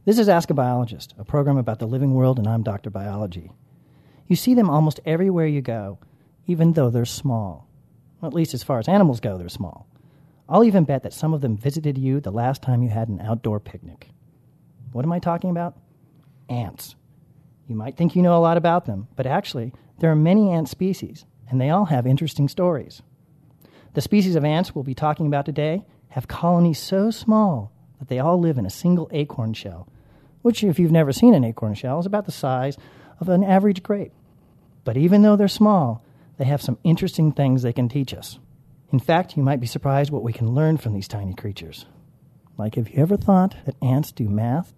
This is Ask a Biologist, a program about the living world, and I'm Dr. Biology. You see them almost everywhere you go, even though they're small. Well, at least as far as animals go, they're small. I'll even bet that some of them visited you the last time you had an outdoor picnic. What am I talking about? Ants. You might think you know a lot about them, but actually, there are many ant species, and they all have interesting stories. The species of ants we'll be talking about today have colonies so small that they all live in a single acorn shell, which, if you've never seen an acorn shell, is about the size of an average grape. But even though they're small, they have some interesting things they can teach us. In fact, you might be surprised what we can learn from these tiny creatures. Like, have you ever thought that ants do math?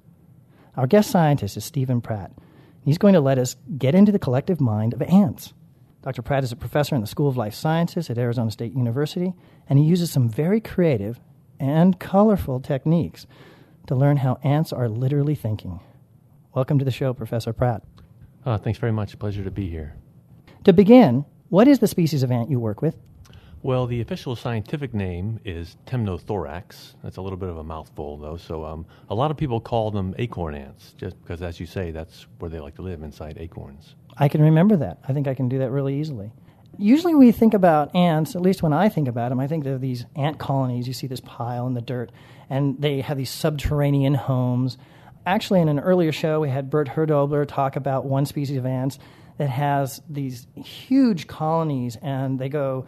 Our guest scientist is Stephen Pratt. He's going to let us get into the collective mind of ants. Dr. Pratt is a professor in the School of Life Sciences at Arizona State University, and he uses some very creative and colorful techniques to learn how ants are literally thinking. Welcome to the show, Professor Pratt. Thanks very much. Pleasure to be here. To begin, what is the species of ant you work with? Well, the official scientific name is Temnothorax. That's a little bit of a mouthful, though. So a lot of people call them acorn ants, just because, as you say, that's where they like to live, inside acorns. I can remember that. I think I can do that really easily. Usually we think about ants, at least when I think about them, I think of these ant colonies. You see this pile in the dirt, and they have these subterranean homes. Actually, in an earlier show, we had Bert Herdobler talk about one species of ants that has these huge colonies, and they go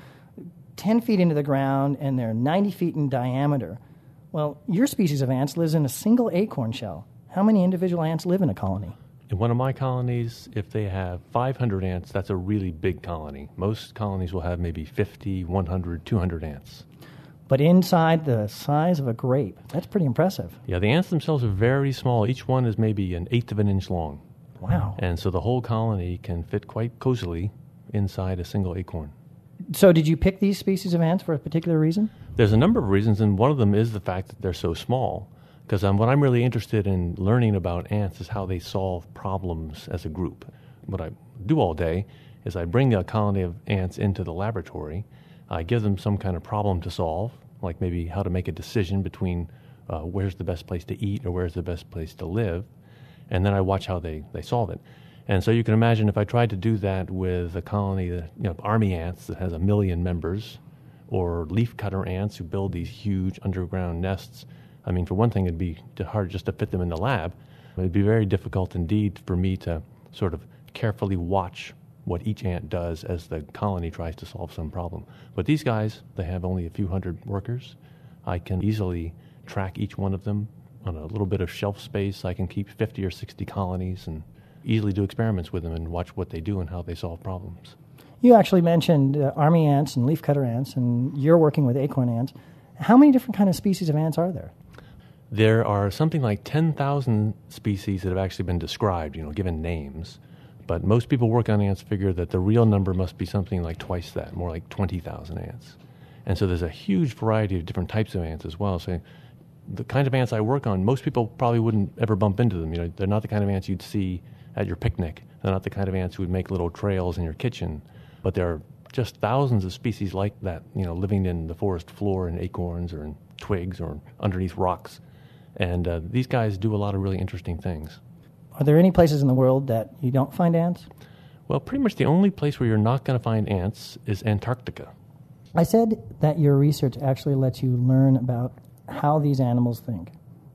10 feet into the ground, and they're 90 feet in diameter. Well, your species of ants lives in a single acorn shell. How many individual ants live in a colony? In one of my colonies, if they have 500 ants, that's a really big colony. Most colonies will have maybe 50, 100, 200 ants. But inside the size of a grape. That's pretty impressive. Yeah, the ants themselves are very small. Each one is maybe an eighth of an inch long. Wow. And so the whole colony can fit quite cozily inside a single acorn. So did you pick these species of ants for a particular reason? There's a number of reasons, and one of them is the fact that they're so small. Because what I'm really interested in learning about ants is how they solve problems as a group. What I do all day is I bring a colony of ants into the laboratory. I give them some kind of problem to solve, like maybe how to make a decision between where's the best place to eat or where's the best place to live. And then I watch how they solve it. And so you can imagine if I tried to do that with a colony, army ants that has 1 million members, or leafcutter ants who build these huge underground nests. I mean, for one thing, it'd be hard just to fit them in the lab. It'd be very difficult indeed for me to sort of carefully watch what each ant does as the colony tries to solve some problem. But these guys, they have only a few hundred workers. I can easily track each one of them on a little bit of shelf space. I can keep 50 or 60 colonies and easily do experiments with them and watch what they do and how they solve problems. You actually mentioned army ants and leafcutter ants, and you're working with acorn ants. How many different kind of species of ants are there? There are something like 10,000 species that have actually been described, given names. But most people work on ants figure that the real number must be something like twice that, more like 20,000 ants. And so there's a huge variety of different types of ants as well. So the kind of ants I work on, most people probably wouldn't ever bump into them. They're not the kind of ants you'd see at your picnic. They're not the kind of ants who would make little trails in your kitchen. But there are just thousands of species like that, living in the forest floor in acorns or in twigs or underneath rocks. And these guys do a lot of really interesting things. Are there any places in the world that you don't find ants? Well, pretty much the only place where you're not going to find ants is Antarctica. I said that your research actually lets you learn about how these animals think.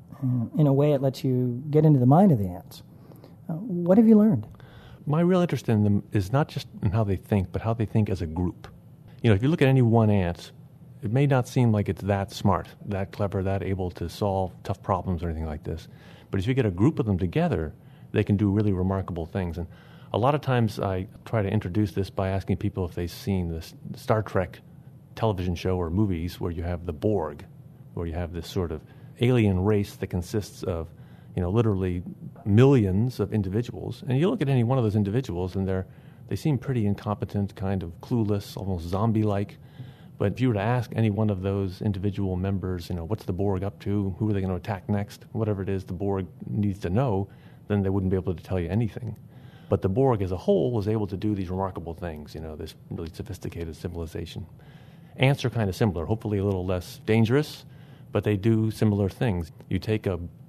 In a way, it lets you get into the mind of the ants. What have you learned? My real interest in them is not just in how they think, but how they think as a group. If you look at any one ant, it may not seem like it's that smart, that clever, that able to solve tough problems or anything like this. But if you get a group of them together, they can do really remarkable things. And a lot of times I try to introduce this by asking people if they've seen this Star Trek television show or movies where you have the Borg, where you have this sort of alien race that consists of, literally millions of individuals. And you look at any one of those individuals and they seem pretty incompetent, kind of clueless, almost zombie-like. But if you were to ask any one of those individual members, what's the Borg up to? Who are they going to attack next? Whatever it is the Borg needs to know, then they wouldn't be able to tell you anything. But the Borg as a whole was able to do these remarkable things, this really sophisticated civilization. Ants are kind of similar, hopefully a little less dangerous, but they do similar things. You take a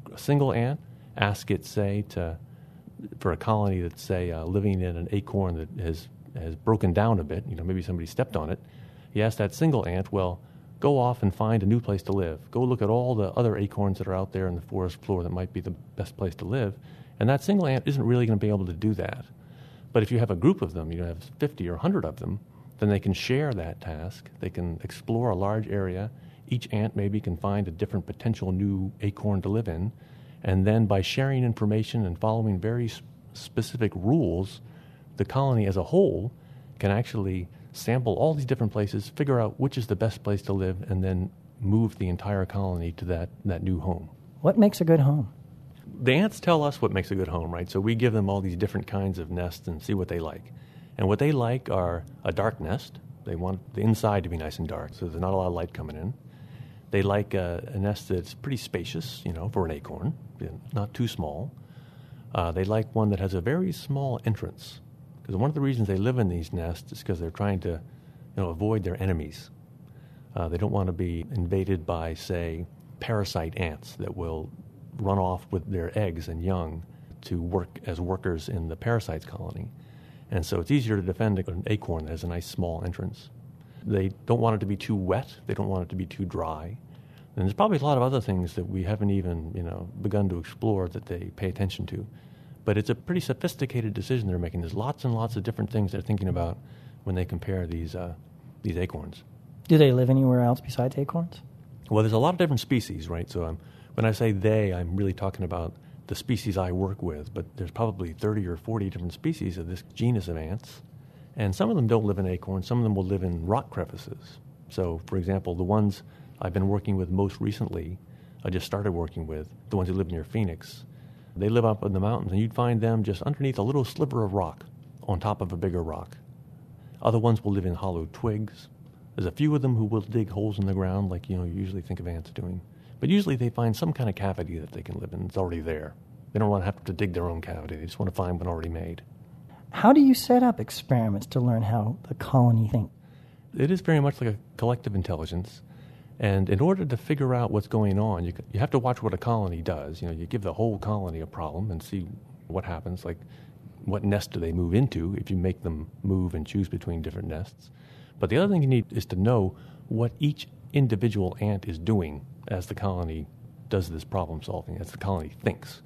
a single ant, ask it, say, for a colony that's, say, living in an acorn that has broken down a bit, maybe somebody stepped on it, you ask that single ant, well, go off and find a new place to live. Go look at all the other acorns that are out there in the forest floor that might be the best place to live. And that single ant isn't really going to be able to do that. But if you have a group of them, you have 50 or 100 of them, then they can share that task. They can explore a large area. Each ant maybe can find a different potential new acorn to live in. And then by sharing information and following very specific rules, the colony as a whole can actually sample all these different places, figure out which is the best place to live, and then move the entire colony to that new home. What makes a good home? The ants tell us what makes a good home, right? So we give them all these different kinds of nests and see what they like. And what they like are a dark nest. They want the inside to be nice and dark, so there's not a lot of light coming in. They like a nest that's pretty spacious, for an acorn, not too small. They like one that has a very small entrance, because one of the reasons they live in these nests is because they're trying to, avoid their enemies. They don't want to be invaded by, say, parasite ants that will run off with their eggs and young to work as workers in the parasite's colony. And so it's easier to defend an acorn that has a nice small entrance. They don't want it to be too wet. They don't want it to be too dry. And there's probably a lot of other things that we haven't even, begun to explore that they pay attention to. But it's a pretty sophisticated decision they're making. There's lots and lots of different things they're thinking about when they compare these acorns. Do they live anywhere else besides acorns? Well, there's a lot of different species, right? So when I say they, I'm really talking about the species I work with. But there's probably 30 or 40 different species of this genus of ants. And some of them don't live in acorns. Some of them will live in rock crevices. So, for example, the ones I've been working with most recently, I just started working with, the ones who live near Phoenix, they live up in the mountains, and you'd find them just underneath a little sliver of rock on top of a bigger rock. Other ones will live in hollow twigs. There's a few of them who will dig holes in the ground like, you usually think of ants doing. But usually they find some kind of cavity that they can live in. It's already there. They don't want to have to dig their own cavity. They just want to find one already made. How do you set up experiments to learn how the colony thinks? It is very much like a collective intelligence. And in order to figure out what's going on, you have to watch what a colony does. You give the whole colony a problem and see what happens, like what nest do they move into if you make them move and choose between different nests. But the other thing you need is to know what each individual ant is doing as the colony does this problem solving, as the colony thinks.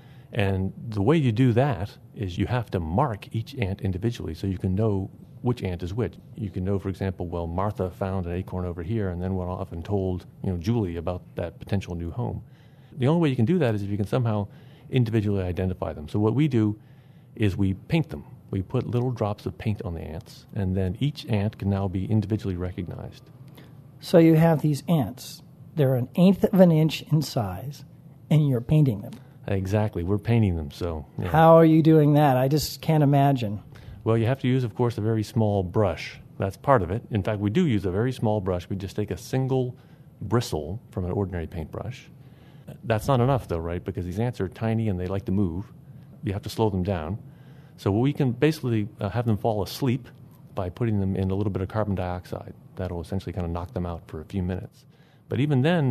And the way you do that is you have to mark each ant individually so you can know which ant is which. You can know, for example, well, Martha found an acorn over here and then went off and told, Julie about that potential new home. The only way you can do that is if you can somehow individually identify them. So what we do is we paint them. We put little drops of paint on the ants, and then each ant can now be individually recognized. So you have these ants. They're 1/8 of an inch in size, and you're painting them. Exactly. We're painting them. So yeah. How are you doing that? I just can't imagine. Well, you have to use, of course, a very small brush. That's part of it. In fact, we do use a very small brush. We just take a single bristle from an ordinary paintbrush. That's not enough, though, right? Because these ants are tiny and they like to move. You have to slow them down. So we can basically have them fall asleep by putting them in a little bit of carbon dioxide. That'll essentially kind of knock them out for a few minutes. But even then,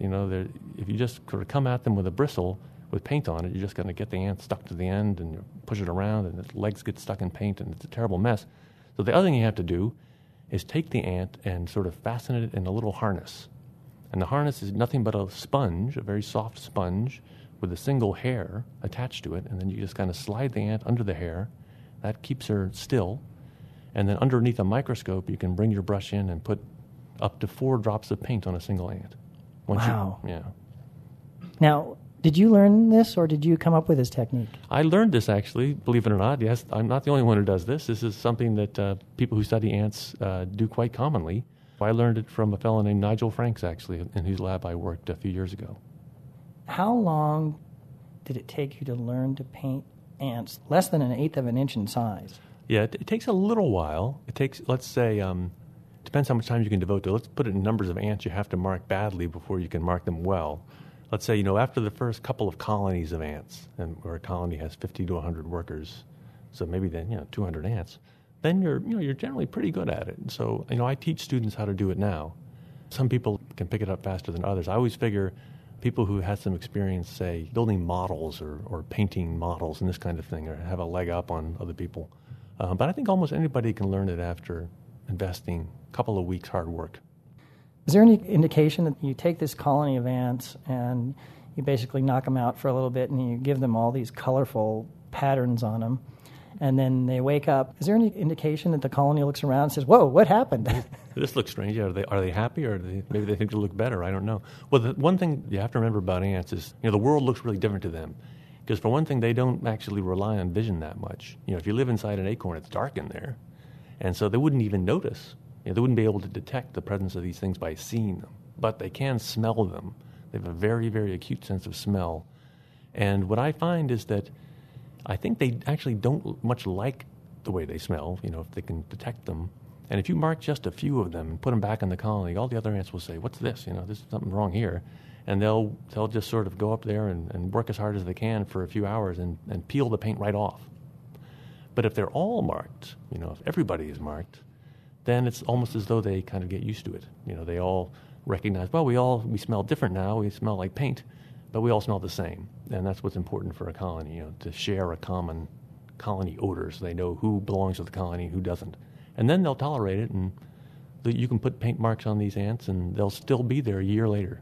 if you just sort of come at them with a bristle with paint on it, you're just going to get the ant stuck to the end and you push it around and its legs get stuck in paint and it's a terrible mess. So the other thing you have to do is take the ant and sort of fasten it in a little harness. And the harness is nothing but a sponge, a very soft sponge with a single hair attached to it. And then you just kind of slide the ant under the hair. That keeps her still. And then underneath a microscope, you can bring your brush in and put up to 4 drops of paint on a single ant. Wow. Yeah. Now, did you learn this or did you come up with this technique? I learned this, actually, believe it or not. Yes, I'm not the only one who does this. This is something that people who study ants do quite commonly. I learned it from a fellow named Nigel Franks, actually, in whose lab I worked a few years ago. How long did it take you to learn to paint ants less than 1/8 of an inch in size? Yeah, it takes a little while. It takes, let's say, depends how much time you can devote to it. Let's put it in numbers of ants you have to mark badly before you can mark them well. Let's say, after the first couple of colonies of ants, and where a colony has 50 to 100 workers, so maybe then, 200 ants, then you're generally pretty good at it. So, I teach students how to do it now. Some people can pick it up faster than others. I always figure people who had some experience, say, building models or painting models and this kind of thing, or have a leg up on other people. But I think almost anybody can learn it after investing a couple of weeks' hard work. Is there any indication that you take this colony of ants and you basically knock them out for a little bit and you give them all these colorful patterns on them, and then they wake up? Is there any indication that the colony looks around and says, "Whoa, what happened?" This looks strange. Are they happy, or maybe they think they look better? I don't know. Well, the one thing you have to remember about ants is, the world looks really different to them. Because for one thing, they don't actually rely on vision that much. If you live inside an acorn, it's dark in there. And so they wouldn't even notice. They wouldn't be able to detect the presence of these things by seeing them. But they can smell them. They have a very, very acute sense of smell. And what I find is that I think they actually don't much like the way they smell, if they can detect them. And if you mark just a few of them and put them back in the colony, all the other ants will say, "What's this? There's something wrong here." And they'll just sort of go up there and work as hard as they can for a few hours and peel the paint right off. But if they're all marked, if everybody is marked, then it's almost as though they kind of get used to it. They all recognize, well, we smell different now. We smell like paint, but we all smell the same. And that's what's important for a colony, to share a common colony odor so they know who belongs to the colony and who doesn't. And then they'll tolerate it, and you can put paint marks on these ants, and they'll still be there a year later.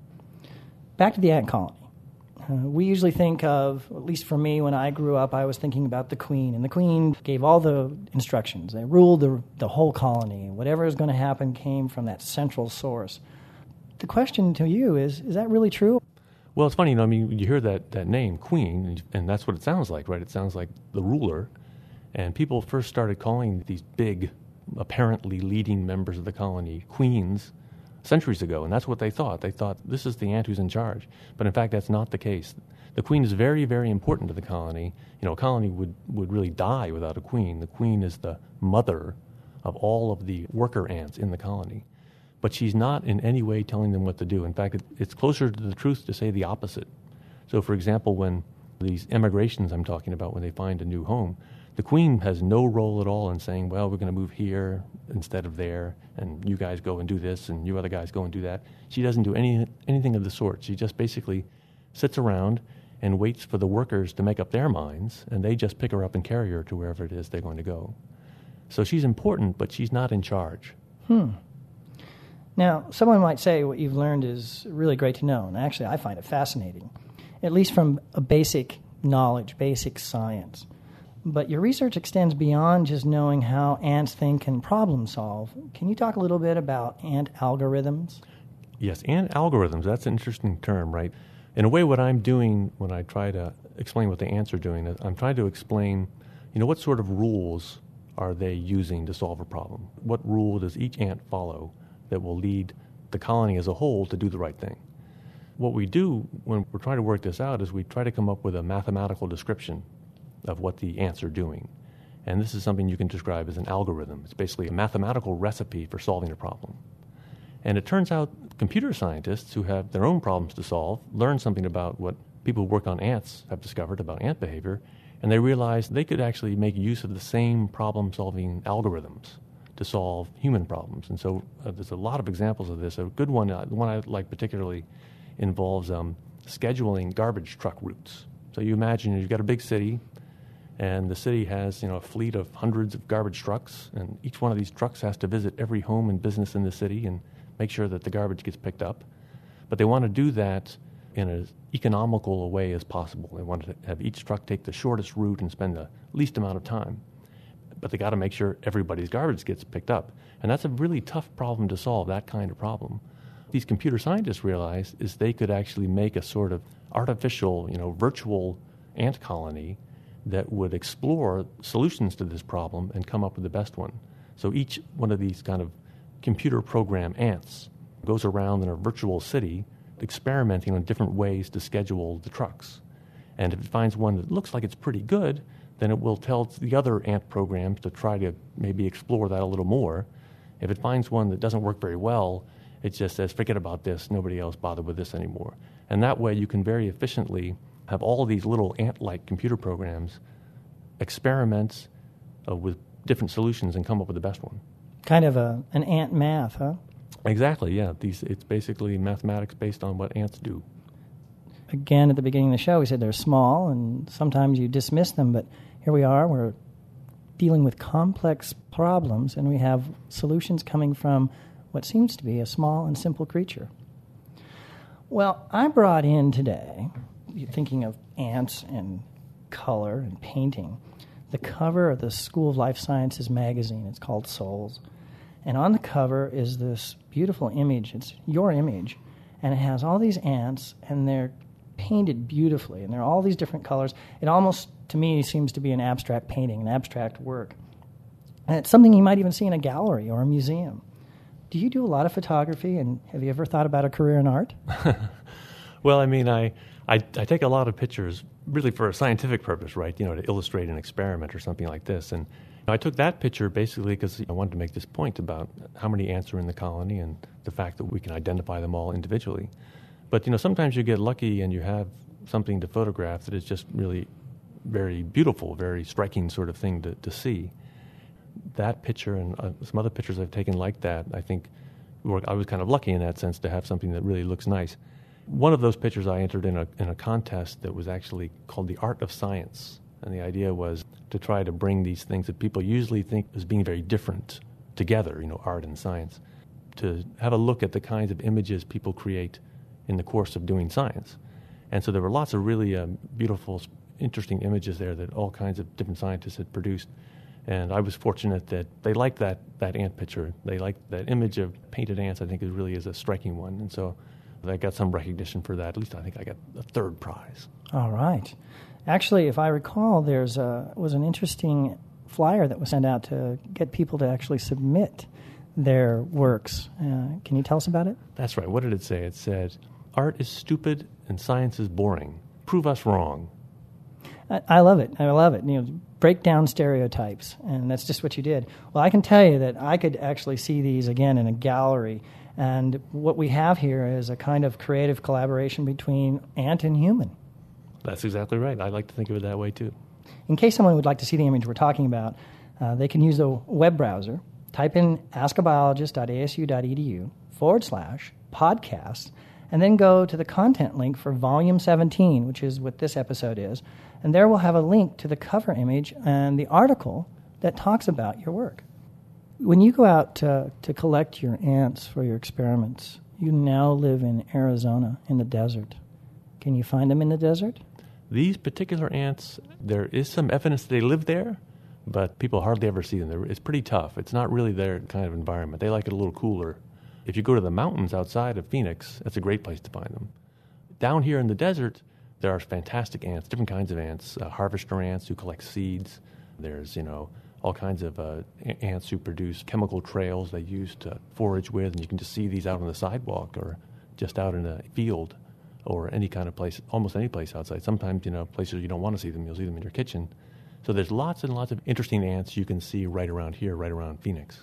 Back to the ant colony. We usually think of, at least for me, when I grew up, I was thinking about the queen. And the queen gave all the instructions. They ruled the whole colony. Whatever is going to happen came from that central source. The question to you is that really true? Well, it's funny, you hear that name, queen, and that's what it sounds like, right? It sounds like the ruler. And people first started calling these big, apparently leading members of the colony queens centuries ago, and that's what they thought. They thought, this is the ant who's in charge. But in fact, that's not the case. The queen is very, very important to the colony. A colony would really die without a queen. The queen is the mother of all of the worker ants in the colony. But she's not in any way telling them what to do. In fact, it's closer to the truth to say the opposite. So, for example, when these emigrations I'm talking about, when they find a new home, the queen has no role at all in saying, well, we're going to move here instead of there, and you guys go and do this, and you other guys go and do that. She doesn't do anything of the sort. She just basically sits around and waits for the workers to make up their minds, and they just pick her up and carry her to wherever it is they're going to go. So she's important, but she's not in charge. Now, someone might say what you've learned is really great to know, and actually I find it fascinating, at least from a basic knowledge, basic science. But your research extends beyond just knowing how ants think and problem solve. Can you talk a little bit about ant algorithms? Yes, ant algorithms, that's an interesting term, right? In a way, what I'm doing when I try to explain what the ants are doing is I'm trying to explain, what sort of rules are they using to solve a problem? What rule does each ant follow that will lead the colony as a whole to do the right thing? What we do when we're trying to work this out is we try to come up with a mathematical description of what the ants are doing. And this is something you can describe as an algorithm. It's basically a mathematical recipe for solving a problem. And it turns out computer scientists who have their own problems to solve learn something about what people who work on ants have discovered about ant behavior, and they realized they could actually make use of the same problem-solving algorithms to solve human problems. And so there's a lot of examples of this. A good one, the one I like particularly, involves scheduling garbage truck routes. So you imagine you've got a big city, and the city has, a fleet of hundreds of garbage trucks, and each one of these trucks has to visit every home and business in the city and make sure that the garbage gets picked up. But they want to do that in as economical a way as possible. They want to have each truck take the shortest route and spend the least amount of time. But they got to make sure everybody's garbage gets picked up. And that's a really tough problem to solve, that kind of problem. These computer scientists realized is they could actually make a sort of artificial, virtual ant colony that would explore solutions to this problem and come up with the best one. So each one of these kind of computer program ants goes around in a virtual city experimenting on different ways to schedule the trucks. And if it finds one that looks like it's pretty good, then it will tell the other ant programs to try to maybe explore that a little more. If it finds one that doesn't work very well, it just says, forget about this, nobody else bother with this anymore. And that way you can very efficiently have all of these little ant-like computer programs experiment with different solutions and come up with the best one. Kind of an ant math, huh? Exactly, yeah. It's basically mathematics based on what ants do. again, at the beginning of the show, we said they're small, and sometimes you dismiss them, but here we are. We're dealing with complex problems, and we have solutions coming from what seems to be a small and simple creature. Well, I brought in today, thinking of ants and color and painting, the cover of the School of Life Sciences magazine. It's called Souls. And on the cover is this beautiful image. It's your image. And it has all these ants, and they're painted beautifully, and they're all these different colors. It almost, to me, seems to be an abstract painting, an abstract work. And it's something you might even see in a gallery or a museum. Do you do a lot of photography, and have you ever thought about a career in art? Well, I mean, I take a lot of pictures really for a scientific purpose, right? You know, to illustrate an experiment or something like this. And I took that picture basically because I wanted to make this point about how many ants are in the colony and the fact that we can identify them all individually. But, you know, sometimes you get lucky and you have something to photograph that is just really very beautiful, very striking sort of thing to see. That picture and some other pictures I've taken like that, I think I was kind of lucky in that sense to have something that really looks nice. One of those pictures I entered in a contest that was actually called The Art of Science. And the idea was to try to bring these things that people usually think as being very different together, you know, art and science, to have a look at the kinds of images people create in the course of doing science. And so there were lots of really beautiful, interesting images there that all kinds of different scientists had produced. And I was fortunate that they liked that ant picture. They liked that image of painted ants, I think, really is a striking one. And so I got some recognition for that. At least I think I got a third prize. All right. Actually, if I recall, was an interesting flyer that was sent out to get people to actually submit their works. Can you tell us about it? That's right. What did it say? It said, "Art is stupid and science is boring. Prove us wrong." I love it. I love it. You know, break down stereotypes, and that's just what you did. Well, I can tell you that I could actually see these again in a gallery, and what we have here is a kind of creative collaboration between ant and human. That's exactly right. I like to think of it that way, too. In case someone would like to see the image we're talking about, they can use the web browser, type in askabiologist.asu.edu/podcast, and then go to the content link for Volume 17, which is what this episode is, and there we'll have a link to the cover image and the article that talks about your work. When you go out to collect your ants for your experiments, you now live in Arizona, in the desert. Can you find them in the desert? These particular ants, there is some evidence that they live there, but people hardly ever see them. It's pretty tough. It's not really their kind of environment. They like it a little cooler. If you go to the mountains outside of Phoenix, that's a great place to find them. Down here in the desert, there are fantastic ants, different kinds of ants, harvester ants who collect seeds. There's, you know, all kinds of ants who produce chemical trails they use to forage with, and you can just see these out on the sidewalk or just out in a field or any kind of place, almost any place outside. Sometimes, you know, places you don't want to see them, you'll see them in your kitchen. So there's lots and lots of interesting ants you can see right around here, right around Phoenix.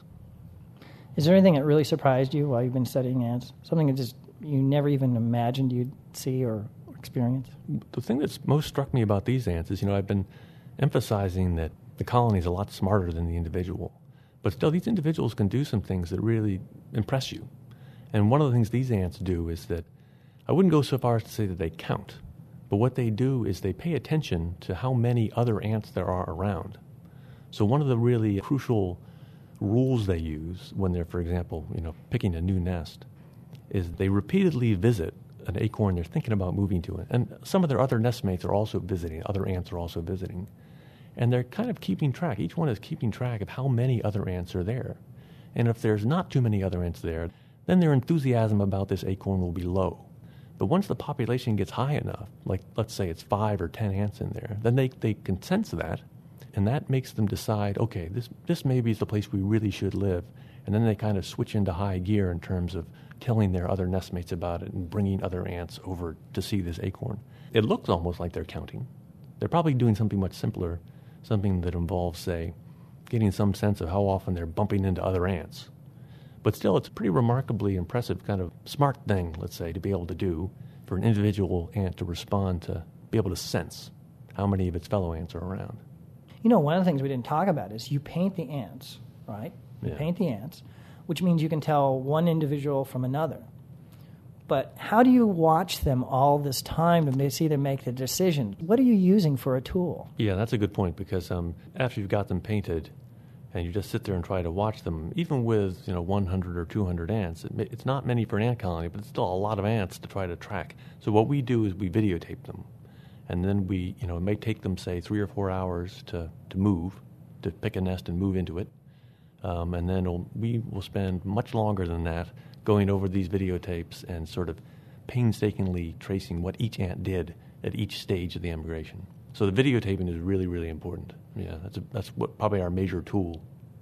Is there anything that really surprised you while you've been studying ants? Something that just you never even imagined you'd see or experience? The thing that's most struck me about these ants is, you know, I've been emphasizing that the colony is a lot smarter than the individual. But still, these individuals can do some things that really impress you. And one of the things these ants do is that I wouldn't go so far as to say that they count, but what they do is they pay attention to how many other ants there are around. So one of the really crucial rules they use when they're, for example, you know, picking a new nest is they repeatedly visit an acorn they're thinking about moving to it. And some of their other nestmates are also visiting, other ants are also visiting. And they're kind of keeping track. Each one is keeping track of how many other ants are there. And if there's not too many other ants there, then their enthusiasm about this acorn will be low. But once the population gets high enough, like let's say it's 5 or 10 ants in there, then they can sense that, and that makes them decide, okay, this maybe is the place we really should live. And then they kind of switch into high gear in terms of telling their other nestmates about it and bringing other ants over to see this acorn. It looks almost like they're counting. They're probably doing something much simpler, something that involves, say, getting some sense of how often they're bumping into other ants. But still, it's a pretty remarkably impressive kind of smart thing, let's say, to be able to do for an individual ant to respond, to be able to sense how many of its fellow ants are around. You know, one of the things we didn't talk about is you paint the ants, right? You paint the ants, which means you can tell one individual from another. But how do you watch them all this time to see them make the decision? What are you using for a tool? Yeah, that's a good point, because after you've got them painted and you just sit there and try to watch them, even with 100 or 200 ants, it's not many for an ant colony, but it's still a lot of ants to try to track. So what we do is we videotape them. And then we, it may take them, say, 3 or 4 hours to move, to pick a nest and move into it. And then we will spend much longer than that going over these videotapes and sort of painstakingly tracing what each ant did at each stage of the emigration. So the videotaping is really, really important. Yeah, that's probably our major tool.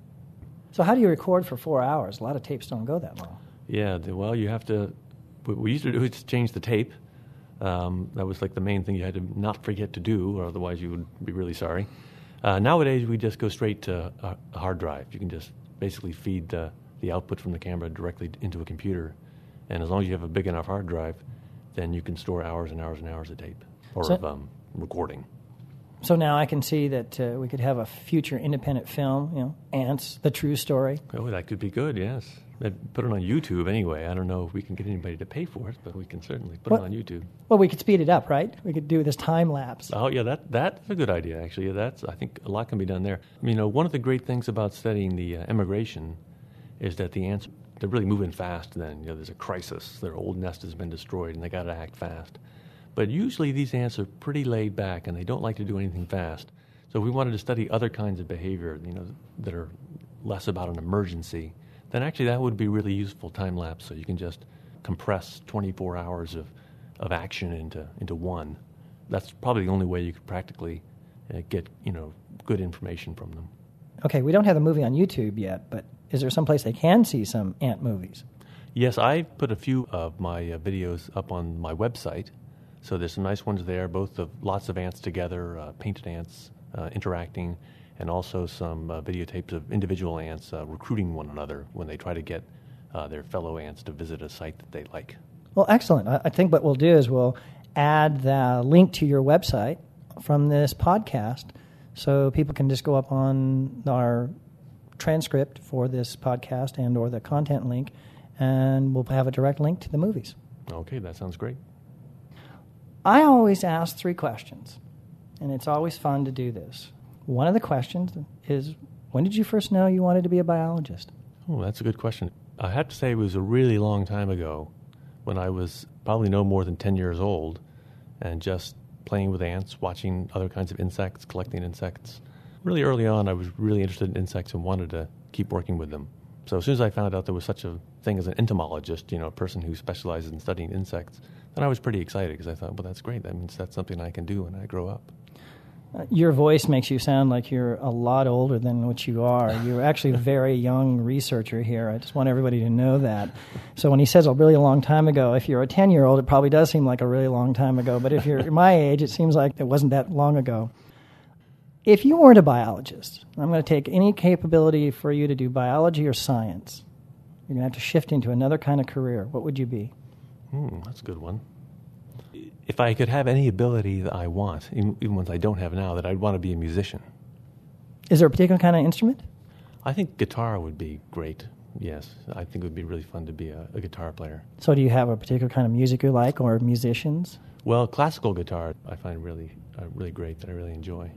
So how do you record for 4 hours? A lot of tapes don't go that long. Yeah, well, you have to. What we used to do is change the tape. That was like the main thing you had to not forget to do, or otherwise you would be really sorry. Nowadays, we just go straight to a hard drive. You can just basically feed the output from the camera directly into a computer. And as long as you have a big enough hard drive, then you can store hours and hours and hours of tape or of recording. So now I can see that we could have a future independent film, Ants, the true story. Oh, that could be good, yes. Put it on YouTube anyway. I don't know if we can get anybody to pay for it, but we can certainly put it on YouTube. Well, we could speed it up, right? We could do this time lapse. Oh, yeah, that's a good idea, actually. Yeah, I think a lot can be done there. One of the great things about studying the emigration is that the ants, they're really moving fast then. There's a crisis. Their old nest has been destroyed, and they got to act fast. But usually these ants are pretty laid back, and they don't like to do anything fast. So if we wanted to study other kinds of behavior, that are less about an emergency, then actually that would be really useful time lapse. So you can just compress 24 hours of action into one. That's probably the only way you could practically get good information from them. Okay, we don't have the movie on YouTube yet, but is there some place they can see some ant movies? Yes, I put a few of my videos up on my website. So there's some nice ones there, both of lots of ants together, painted ants interacting, and also some videotapes of individual ants recruiting one another when they try to get their fellow ants to visit a site that they like. Well, excellent. I think what we'll do is we'll add the link to your website from this podcast so people can just go up on our transcript for this podcast and or the content link, and we'll have a direct link to the movies. Okay, that sounds great. I always ask 3 questions, and it's always fun to do this. One of the questions is, when did you first know you wanted to be a biologist? Oh, that's a good question. I have to say it was a really long time ago when I was probably no more than 10 years old and just playing with ants, watching other kinds of insects, collecting insects. Really early on, I was really interested in insects and wanted to keep working with them. So as soon as I found out there was such a thing as an entomologist, a person who specializes in studying insects, then I was pretty excited because I thought, well, that's great. That means that's something I can do when I grow up. Your voice makes you sound like you're a lot older than what you are. You're actually a very young researcher here. I just want everybody to know that. So when he says a really long time ago, if you're a 10-year-old, it probably does seem like a really long time ago. But if you're my age, it seems like it wasn't that long ago. If you weren't a biologist, I'm going to take any capability for you to do biology or science. You're going to have to shift into another kind of career. What would you be? That's a good one. If I could have any ability that I want, even ones I don't have now, that I'd want to be a musician. Is there a particular kind of instrument? I think guitar would be great, yes. I think it would be really fun to be a guitar player. So do you have a particular kind of music you like or musicians? Well, classical guitar I find really great, that I really enjoy.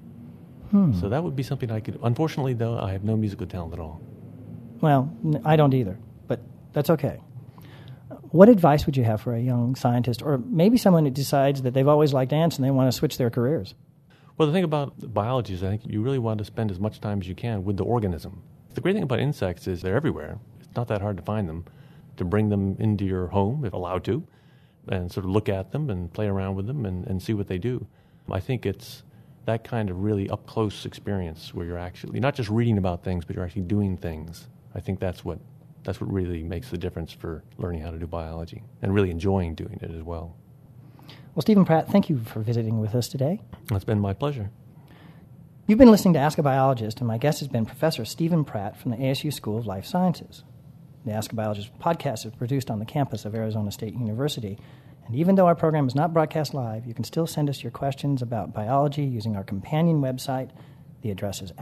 So that would be something I could... Unfortunately, though, I have no musical talent at all. Well, I don't either, but that's okay. What advice would you have for a young scientist, or maybe someone who decides that they've always liked ants and they want to switch their careers? Well, the thing about biology is I think you really want to spend as much time as you can with the organism. The great thing about insects is they're everywhere. It's not that hard to find them, to bring them into your home, if allowed to, and sort of look at them and play around with them and see what they do. I think it's that kind of really up-close experience where you're actually not just reading about things, but you're actually doing things. I think that's what really makes the difference for learning how to do biology and really enjoying doing it as well. Well, Stephen Pratt, thank you for visiting with us today. It's been my pleasure. You've been listening to Ask a Biologist, and my guest has been Professor Stephen Pratt from the ASU School of Life Sciences. The Ask a Biologist podcast is produced on the campus of Arizona State University, and even though our program is not broadcast live, you can still send us your questions about biology using our companion website. The address is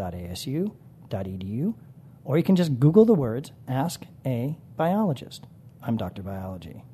askabiologist.asu.edu, or you can just Google the words Ask a Biologist. I'm Dr. Biology.